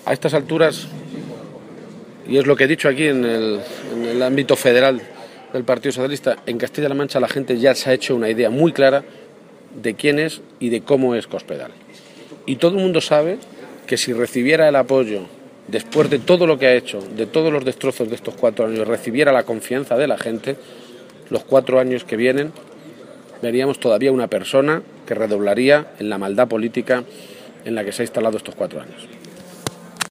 A estas alturas, y es lo que he dicho aquí en el ámbito federal del Partido Socialista, en Castilla-La Mancha la gente ya se ha hecho una idea muy clara de quién es y de cómo es Cospedal. Y todo el mundo sabe que si recibiera el apoyo, después de todo lo que ha hecho, de todos los destrozos de estos 4 años, recibiera la confianza de la gente, los 4 años que vienen, veríamos todavía una persona que redoblaría en la maldad política en la que se ha instalado estos 4 años.